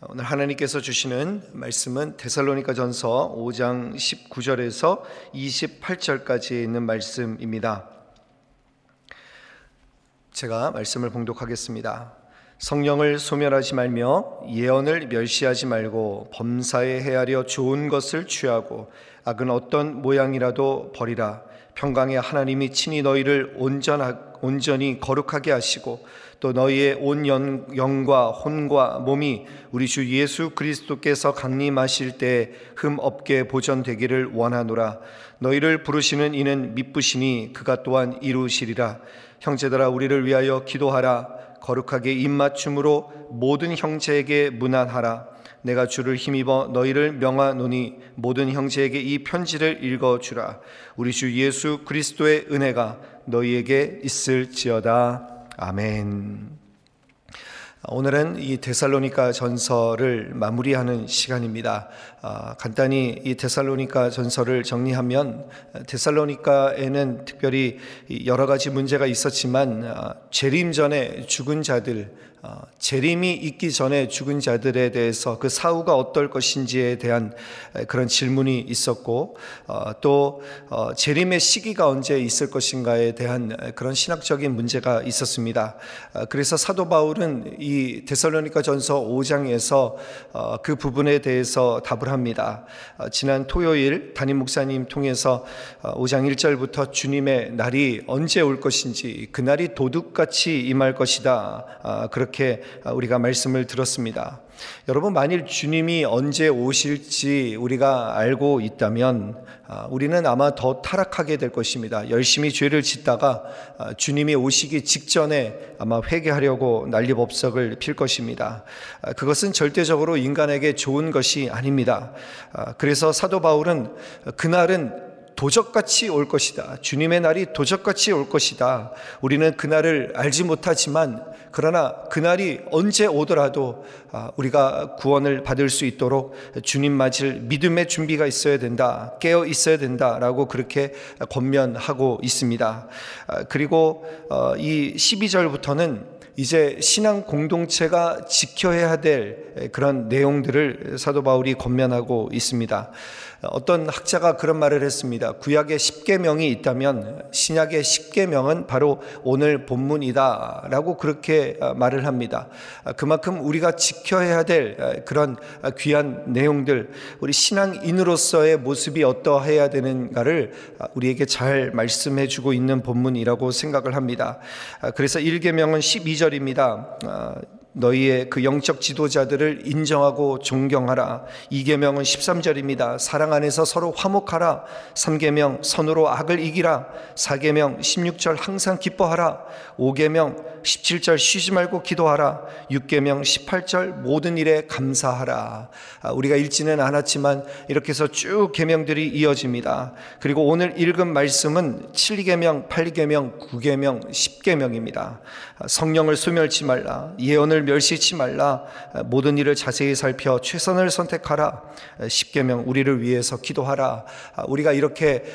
오늘 하나님께서 주시는 말씀은 데살로니가전서 5장 19절에서 28절까지 있는 말씀입니다. 제가 말씀을 봉독하겠습니다. 성령을 소멸하지 말며 예언을 멸시하지 말고 범사에 헤아려 좋은 것을 취하고 악은 어떤 모양이라도 버리라. 평강의 하나님이 친히 너희를 온전히 거룩하게 하시고 또 너희의 온 영과 혼과 몸이 우리 주 예수 그리스도께서 강림하실 때 흠 없게 보존되기를 원하노라. 너희를 부르시는 이는 미쁘시니 그가 또한 이루시리라. 형제들아, 우리를 위하여 기도하라. 거룩하게 입맞춤으로 모든 형제에게 문안하라. 내가 주를 힘입어 너희를 명하노니 모든 형제에게 이 편지를 읽어주라. 우리 주 예수 그리스도의 은혜가 너희에게 있을지어다. 아멘. 오늘은 이 데살로니가 전서를 마무리하는 시간입니다. 간단히 이 데살로니가 전서를 정리하면, 데살로니가에는 특별히 여러 가지 문제가 있었지만 재림 전에 죽은 자들, 재림이 있기 전에 죽은 자들에 대해서 그 사후가 어떨 것인지에 대한 그런 질문이 있었고, 또 재림의 시기가 언제 있을 것인가에 대한 그런 신학적인 문제가 있었습니다. 그래서 사도 바울은 이 데살로니가 전서 5장에서 그 부분에 대해서 답을 합니다. 지난 토요일 담임 목사님 통해서 5장 1절부터 주님의 날이 언제 올 것인지, 그 날이 도둑같이 임할 것이다, 그렇게 우리가 말씀을 들었습니다. 여러분, 만일 주님이 언제 오실지 우리가 알고 있다면 우리는 아마 더 타락하게 될 것입니다. 열심히 죄를 짓다가 주님이 오시기 직전에 아마 회개하려고 난리법석을 필 것입니다. 그것은 절대적으로 인간에게 좋은 것이 아닙니다. 그래서 사도 바울은 그날은 도적같이 올 것이다. 주님의 날이 도적같이 올 것이다. 우리는 그날을 알지 못하지만, 그러나 그날이 언제 오더라도 우리가 구원을 받을 수 있도록 주님 맞을 믿음의 준비가 있어야 된다, 깨어 있어야 된다라고 그렇게 권면하고 있습니다. 그리고 이 12절부터는 이제 신앙 공동체가 지켜야 될 그런 내용들을 사도 바울이 권면하고 있습니다. 어떤 학자가 그런 말을 했습니다. 구약에 10계명이 있다면 신약의 10계명은 바로 오늘 본문이다 라고 그렇게 말을 합니다. 그만큼 우리가 지켜야 될 그런 귀한 내용들, 우리 신앙인으로서의 모습이 어떠해야 되는가를 우리에게 잘 말씀해 주고 있는 본문이라고 생각을 합니다. 그래서 1계명은 12절입니다. 너희의 그 영적 지도자들을 인정하고 존경하라. 2계명은 13절입니다. 사랑 안에서 서로 화목하라. 3계명 선으로 악을 이기라. 4계명 16절 항상 기뻐하라. 5계명 17절 쉬지 말고 기도하라. 6계명 18절 모든 일에 감사하라. 우리가 읽지는 않았지만 이렇게 해서 쭉 계명들이 이어집니다. 그리고 오늘 읽은 말씀은 7계명, 8계명, 9계명, 10계명입니다. 성령을 소멸치 말라. 예언을 멸시치 말라. 모든 일을 자세히 살펴 최선을 선택하라. 10계명 우리를 위해서 기도하라. 우리가 이렇게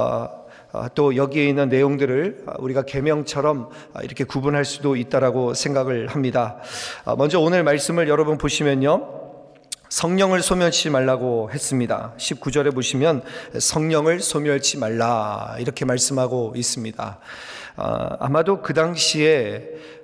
또 여기에 있는 내용들을 우리가 계명처럼 이렇게 구분할 수도 있다라고 생각을 합니다. 먼저 오늘 말씀을 여러분 보시면요, 성령을 소멸치 말라고 했습니다. 19절에 보시면 성령을 소멸치 말라 이렇게 말씀하고 있습니다. 아마도 그 당시에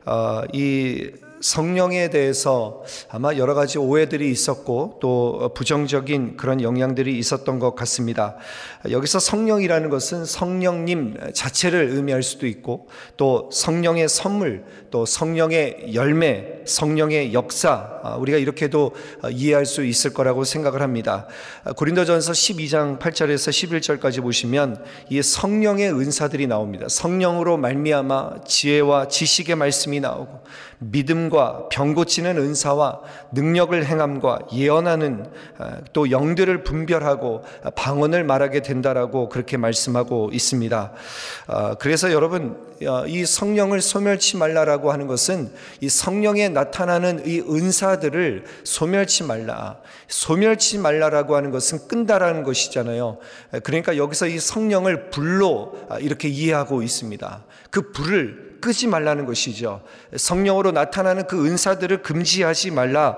이 성령에 대해서 아마 여러 가지 오해들이 있었고 또 부정적인 그런 영향들이 있었던 것 같습니다. 여기서 성령이라는 것은 성령님 자체를 의미할 수도 있고, 또 성령의 선물, 또 성령의 열매, 성령의 역사, 우리가 이렇게도 이해할 수 있을 거라고 생각을 합니다. 고린도전서 12장 8절에서 11절까지 보시면 이 성령의 은사들이 나옵니다. 성령으로 말미암아 지혜와 지식의 말씀이 나오고, 믿음과 병 고치는 은사와 능력을 행함과 예언하는, 또 영들을 분별하고 방언을 말하게 된다라고 그렇게 말씀하고 있습니다. 그래서 여러분, 이 성령을 소멸치 말라라고 하는 것은 이 성령에 나타나는 이 은사들을 소멸치 말라. 소멸치 말라라고 하는 것은 끈다라는 것이잖아요. 그러니까 여기서 이 성령을 불로 이렇게 이해하고 있습니다. 그 불을 끄지 말라는 것이죠. 성령으로 나타나는 그 은사들을 금지하지 말라.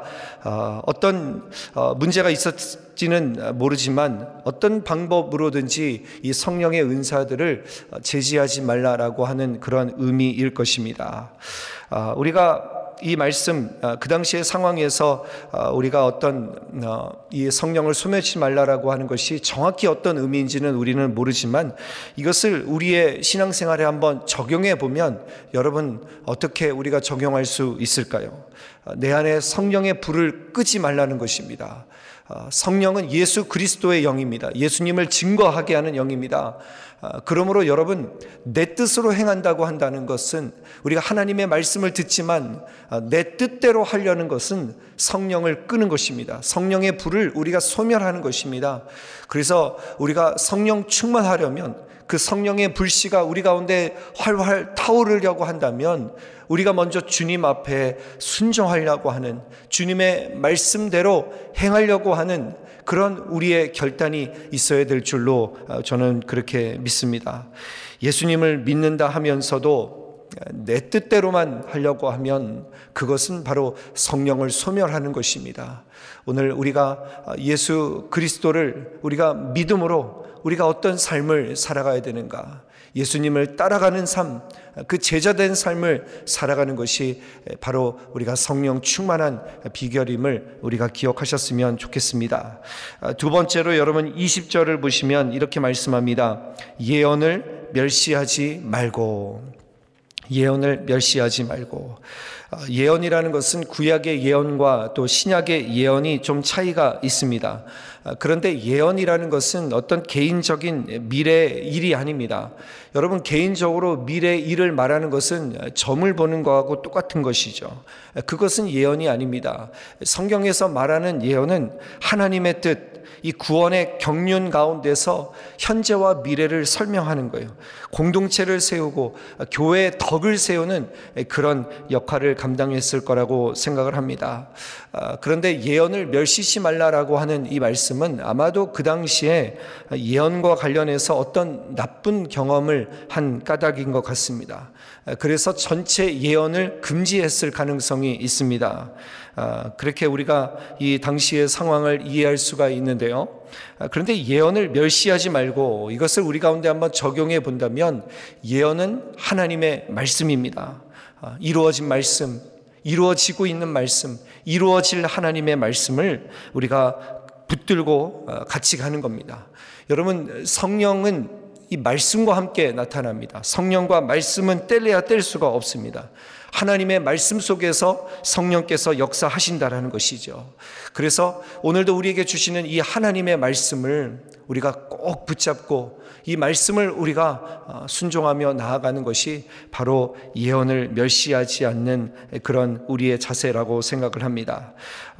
어떤 문제가 있었지는 모르지만 어떤 방법으로든지 이 성령의 은사들을 제지하지 말라라고 하는 그런 의미일 것입니다. 우리가 이 말씀, 그 당시의 상황에서 우리가 어떤 이 성령을 소멸치 말라라고 하는 것이 정확히 어떤 의미인지는 우리는 모르지만 이것을 우리의 신앙생활에 한번 적용해 보면 여러분 어떻게 우리가 적용할 수 있을까요? 내 안에 성령의 불을 끄지 말라는 것입니다. 성령은 예수 그리스도의 영입니다. 예수님을 증거하게 하는 영입니다. 그러므로 여러분, 내 뜻으로 행한다고 한다는 것은 우리가 하나님의 말씀을 듣지만 내 뜻대로 하려는 것은 성령을 끄는 것입니다. 성령의 불을 우리가 소멸하는 것입니다. 그래서 우리가 성령 충만하려면 그 성령의 불씨가 우리 가운데 활활 타오르려고 한다면 우리가 먼저 주님 앞에 순종하려고 하는, 주님의 말씀대로 행하려고 하는 그런 우리의 결단이 있어야 될 줄로 저는 그렇게 믿습니다. 예수님을 믿는다 하면서도 내 뜻대로만 하려고 하면 그것은 바로 성령을 소멸하는 것입니다. 오늘 우리가 예수 그리스도를 우리가 믿음으로 우리가 어떤 삶을 살아가야 되는가? 예수님을 따라가는 삶, 그 제자된 삶을 살아가는 것이 바로 우리가 성령 충만한 비결임을 우리가 기억하셨으면 좋겠습니다. 두 번째로 여러분 20절을 보시면 이렇게 말씀합니다. 예언을 멸시하지 말고. 예언을 멸시하지 말고. 예언이라는 것은 구약의 예언과 또 신약의 예언이 좀 차이가 있습니다. 그런데 예언이라는 것은 어떤 개인적인 미래의 일이 아닙니다. 여러분, 개인적으로 미래의 일을 말하는 것은 점을 보는 것하고 똑같은 것이죠. 그것은 예언이 아닙니다. 성경에서 말하는 예언은 하나님의 뜻, 이 구원의 경륜 가운데서 현재와 미래를 설명하는 거예요. 공동체를 세우고 교회의 덕을 세우는 그런 역할을 감당했을 거라고 생각을 합니다. 그런데 예언을 멸시치 말라라고 하는 이 말씀은 아마도 그 당시에 예언과 관련해서 어떤 나쁜 경험을 한 까닭인 것 같습니다. 그래서 전체 예언을 금지했을 가능성이 있습니다. 그렇게 우리가 이 당시의 상황을 이해할 수가 있는데요. 그런데 예언을 멸시하지 말고 이것을 우리 가운데 한번 적용해 본다면 예언은 하나님의 말씀입니다. 이루어진 말씀, 이루어지고 있는 말씀, 이루어질 하나님의 말씀을 우리가 붙들고 같이 가는 겁니다. 여러분, 성령은 이 말씀과 함께 나타납니다. 성령과 말씀은 뗄래야 뗄 수가 없습니다. 하나님의 말씀 속에서 성령께서 역사하신다라는 것이죠. 그래서 오늘도 우리에게 주시는 이 하나님의 말씀을 우리가 꼭 붙잡고 이 말씀을 우리가 순종하며 나아가는 것이 바로 예언을 멸시하지 않는 그런 우리의 자세라고 생각을 합니다.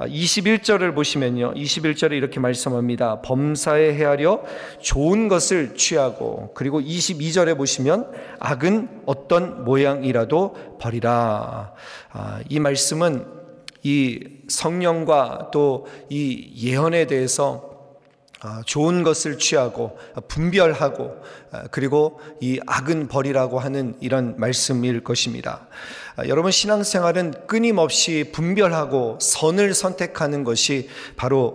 21절을 보시면요, 21절에 이렇게 말씀합니다. 범사에 헤아려 좋은 것을 취하고, 그리고 22절에 보시면 악은 어떤 모양이라도 버리라. 이 말씀은 이 성령과 또 이 예언에 대해서 좋은 것을 취하고 분별하고 그리고 이 악은 버리라고 하는 이런 말씀일 것입니다. 여러분, 신앙생활은 끊임없이 분별하고 선을 선택하는 것이 바로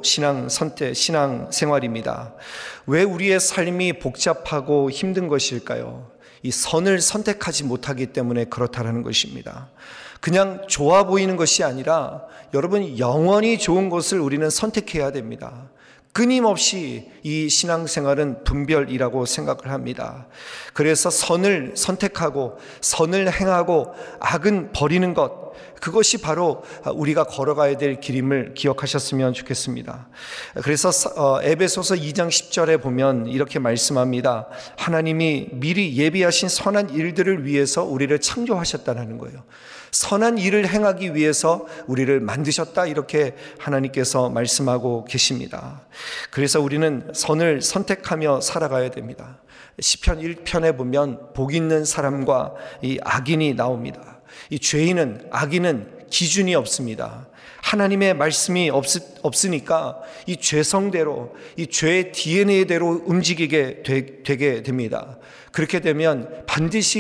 신앙생활입니다. 왜 우리의 삶이 복잡하고 힘든 것일까요? 이 선을 선택하지 못하기 때문에 그렇다라는 것입니다. 그냥 좋아 보이는 것이 아니라 여러분, 영원히 좋은 것을 우리는 선택해야 됩니다. 끊임없이 이 신앙생활은 분별이라고 생각을 합니다. 그래서 선을 선택하고 선을 행하고 악은 버리는 것, 그것이 바로 우리가 걸어가야 될 길임을 기억하셨으면 좋겠습니다. 그래서 에베소서 2장 10절에 보면 이렇게 말씀합니다. 하나님이 미리 예비하신 선한 일들을 위해서 우리를 창조하셨다는 거예요. 선한 일을 행하기 위해서 우리를 만드셨다, 이렇게 하나님께서 말씀하고 계십니다. 그래서 우리는 선을 선택하며 살아가야 됩니다. 시편 1편에 보면 복 있는 사람과 이 악인이 나옵니다. 이 죄인은, 악인은 기준이 없습니다. 하나님의 말씀이 없으니까 이 죄성대로, 이 죄의 DNA대로 움직이게 되게 됩니다. 그렇게 되면 반드시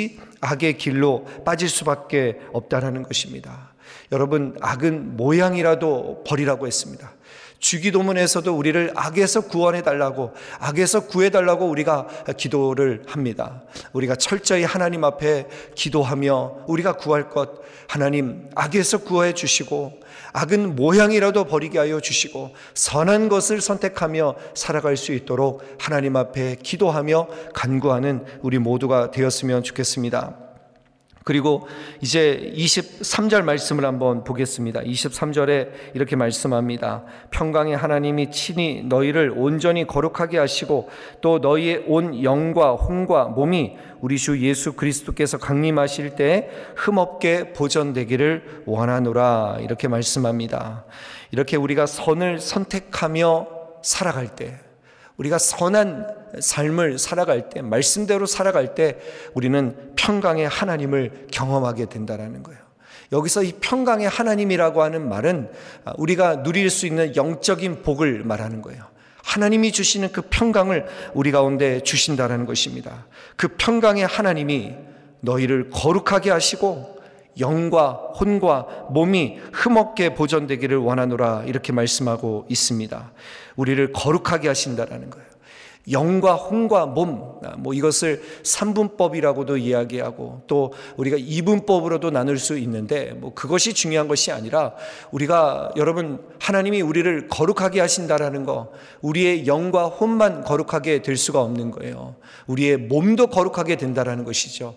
악의 길로 빠질 수밖에 없다라는 것입니다. 여러분, 악은 모양이라도 버리라고 했습니다. 주기도문에서도 우리를 악에서 구원해달라고, 악에서 구해달라고 우리가 기도를 합니다. 우리가 철저히 하나님 앞에 기도하며 우리가 구할 것, 하나님 악에서 구해 주시고 악은 모양이라도 버리게 하여 주시고 선한 것을 선택하며 살아갈 수 있도록 하나님 앞에 기도하며 간구하는 우리 모두가 되었으면 좋겠습니다. 그리고 이제 23절 말씀을 한번 보겠습니다. 23절에 이렇게 말씀합니다. 평강의 하나님이 친히 너희를 온전히 거룩하게 하시고 또 너희의 온 영과 혼과 몸이 우리 주 예수 그리스도께서 강림하실 때에 흠없게 보존되기를 원하노라, 이렇게 말씀합니다. 이렇게 우리가 선을 선택하며 살아갈 때, 우리가 선한 삶을 살아갈 때, 말씀대로 살아갈 때 우리는 평강의 하나님을 경험하게 된다는 거예요. 여기서 이 평강의 하나님이라고 하는 말은 우리가 누릴 수 있는 영적인 복을 말하는 거예요. 하나님이 주시는 그 평강을 우리 가운데 주신다는 것입니다. 그 평강의 하나님이 너희를 거룩하게 하시고 영과 혼과 몸이 흠없게 보존되기를 원하노라, 이렇게 말씀하고 있습니다. 우리를 거룩하게 하신다라는 거예요. 영과 혼과 몸, 이것을 3분법이라고도 이야기하고 또 우리가 2분법으로도 나눌 수 있는데 그것이 중요한 것이 아니라 우리가, 여러분, 하나님이 우리를 거룩하게 하신다라는 거, 우리의 영과 혼만 거룩하게 될 수가 없는 거예요. 우리의 몸도 거룩하게 된다라는 것이죠.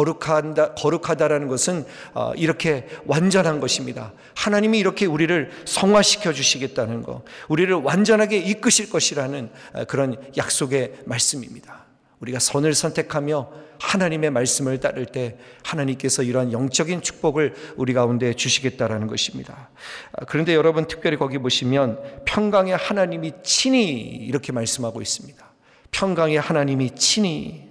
거룩하다라는 것은 이렇게 완전한 것입니다. 하나님이 이렇게 우리를 성화시켜 주시겠다는 거, 우리를 완전하게 이끄실 것이라는 그런 약속의 말씀입니다. 우리가 선을 선택하며 하나님의 말씀을 따를 때 하나님께서 이러한 영적인 축복을 우리 가운데 주시겠다라는 것입니다. 그런데 여러분, 특별히 거기 보시면 평강의 하나님이 친히, 이렇게 말씀하고 있습니다. 평강의 하나님이 친히,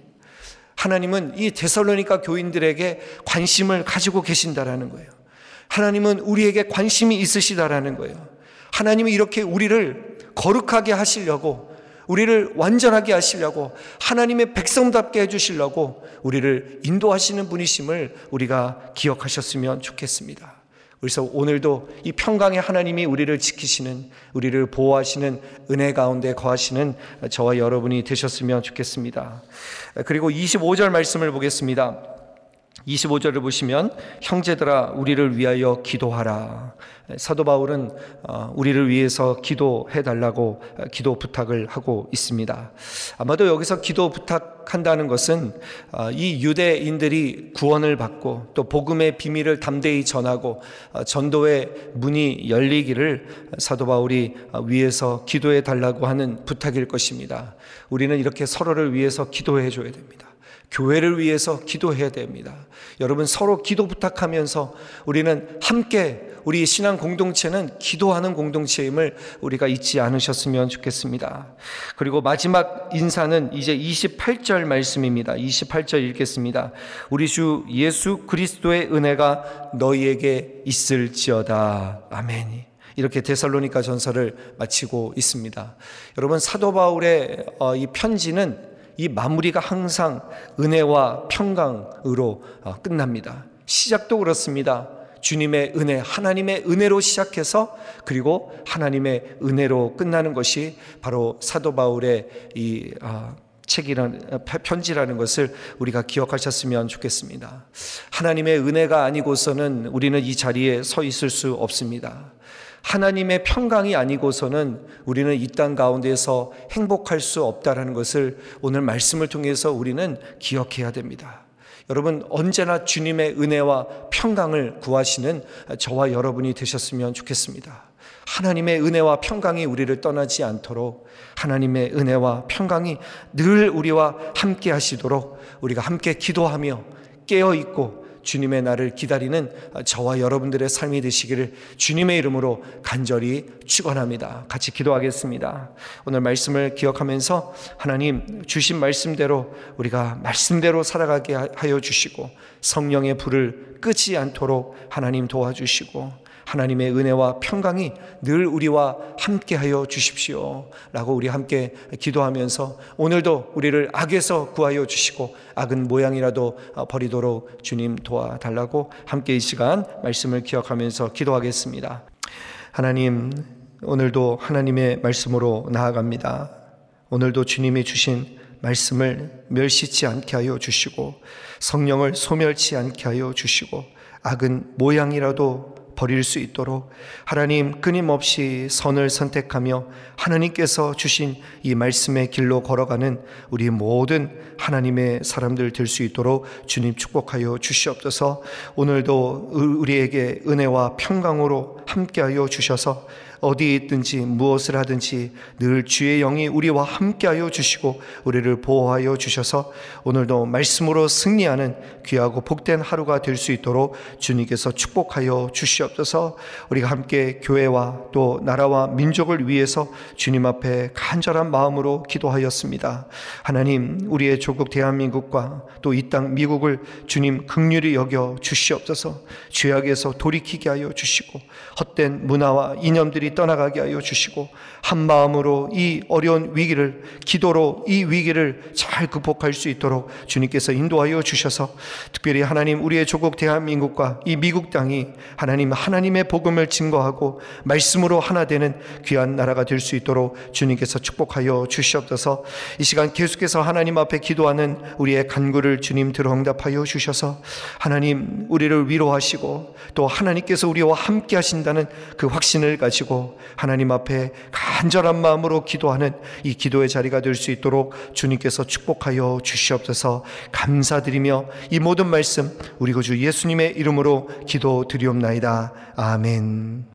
하나님은 이 데살로니가 교인들에게 관심을 가지고 계신다라는 거예요. 하나님은 우리에게 관심이 있으시다라는 거예요. 하나님이 이렇게 우리를 거룩하게 하시려고, 우리를 완전하게 하시려고, 하나님의 백성답게 해주시려고 우리를 인도하시는 분이심을 우리가 기억하셨으면 좋겠습니다. 그래서 오늘도 이 평강의 하나님이 우리를 지키시는, 우리를 보호하시는 은혜 가운데 거하시는 저와 여러분이 되셨으면 좋겠습니다. 그리고 25절 말씀을 보겠습니다. 25절을 보시면 형제들아 우리를 위하여 기도하라. 사도 바울은 우리를 위해서 기도해 달라고 기도 부탁을 하고 있습니다. 아마도 여기서 기도 부탁한다는 것은 이 유대인들이 구원을 받고 또 복음의 비밀을 담대히 전하고 전도의 문이 열리기를 사도 바울이 위해서 기도해 달라고 하는 부탁일 것입니다. 우리는 이렇게 서로를 위해서 기도해 줘야 됩니다. 교회를 위해서 기도해야 됩니다. 여러분, 서로 기도 부탁하면서 우리는 함께, 우리 신앙 공동체는 기도하는 공동체임을 우리가 잊지 않으셨으면 좋겠습니다. 그리고 마지막 인사는 이제 28절 말씀입니다. 28절 읽겠습니다. 우리 주 예수 그리스도의 은혜가 너희에게 있을지어다. 아멘. 이렇게 데살로니가 전서를 마치고 있습니다. 여러분, 사도 바울의 이 편지는 이 마무리가 항상 은혜와 평강으로 끝납니다. 시작도 그렇습니다. 주님의 은혜, 하나님의 은혜로 시작해서 그리고 하나님의 은혜로 끝나는 것이 바로 사도 바울의 이 편지라는 것을 우리가 기억하셨으면 좋겠습니다. 하나님의 은혜가 아니고서는 우리는 이 자리에 서 있을 수 없습니다. 하나님의 평강이 아니고서는 우리는 이 땅 가운데서 행복할 수 없다는 것을 오늘 말씀을 통해서 우리는 기억해야 됩니다. 여러분, 언제나 주님의 은혜와 평강을 구하시는 저와 여러분이 되셨으면 좋겠습니다. 하나님의 은혜와 평강이 우리를 떠나지 않도록, 하나님의 은혜와 평강이 늘 우리와 함께 하시도록 우리가 함께 기도하며 깨어있고 주님의 날을 기다리는 저와 여러분들의 삶이 되시기를 주님의 이름으로 간절히 축원합니다. 같이 기도하겠습니다. 오늘 말씀을 기억하면서 하나님 주신 말씀대로 우리가 말씀대로 살아가게 하여 주시고 성령의 불을 끄지 않도록 하나님 도와주시고 하나님의 은혜와 평강이 늘 우리와 함께하여 주십시오 라고 우리 함께 기도하면서 오늘도 우리를 악에서 구하여 주시고 악은 모양이라도 버리도록 주님 도와달라고 함께 이 시간 말씀을 기억하면서 기도하겠습니다. 하나님, 오늘도 하나님의 말씀으로 나아갑니다. 오늘도 주님이 주신 말씀을 멸시치 않게 하여 주시고 성령을 소멸치 않게 하여 주시고 악은 모양이라도 버릴 수 있도록 하나님 끊임없이 선을 선택하며 하나님께서 주신 이 말씀의 길로 걸어가는 우리 모든 하나님의 사람들 될 수 있도록 주님 축복하여 주시옵소서. 오늘도 우리에게 은혜와 평강으로 함께하여 주셔서 어디에 있든지 무엇을 하든지 늘 주의 영이 우리와 함께하여 주시고 우리를 보호하여 주셔서 오늘도 말씀으로 승리하는 귀하고 복된 하루가 될 수 있도록 주님께서 축복하여 주시옵소서. 우리가 함께 교회와 또 나라와 민족을 위해서 주님 앞에 간절한 마음으로 기도하였습니다. 하나님, 우리의 조국 대한민국과 또 이 땅 미국을 주님 긍휼히 여겨 주시옵소서. 죄악에서 돌이키게 하여 주시고 헛된 문화와 이념들이 떠나가게 하여 주시고 한 마음으로 이 어려운 위기를 기도로 이 위기를 잘 극복할 수 있도록 주님께서 인도하여 주셔서 특별히 하나님 우리의 조국 대한민국과 이 미국 땅이 하나님 하나님의 복음을 증거하고 말씀으로 하나 되는 귀한 나라가 될 수 있도록 주님께서 축복하여 주시옵소서. 이 시간 계속해서 하나님 앞에 기도하는 우리의 간구를 주님 들어 응답하여 주셔서 하나님 우리를 위로하시고 또 하나님께서 우리와 함께 하신다는 그 확신을 가지고 하나님 앞에 간절한 마음으로 기도하는 이 기도의 자리가 될 수 있도록 주님께서 축복하여 주시옵소서. 감사드리며 이 모든 말씀 우리 구주 예수님의 이름으로 기도드리옵나이다. 아멘.